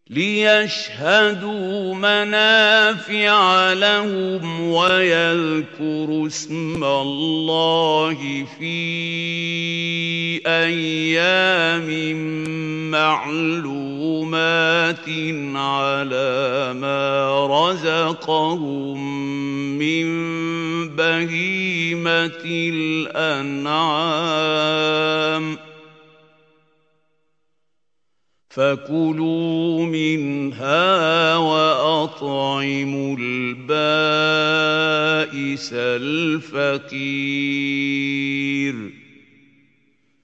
لِيَشْهَدُوا مَنَافِعَ لَهُمْ وَيَذْكُرُوا اسْمَ اللَّهِ فِي أَيَّامٍ مَّعْلُومَاتٍ عَلَىٰ مَا رَزَقَهُم مِّن بَهِيمَةِ الْأَنْعَامِ ۖ فَكُلُوا مِنْهَا وَأَطْعِمُوا الْبَائِسَ الْفَقِيرَ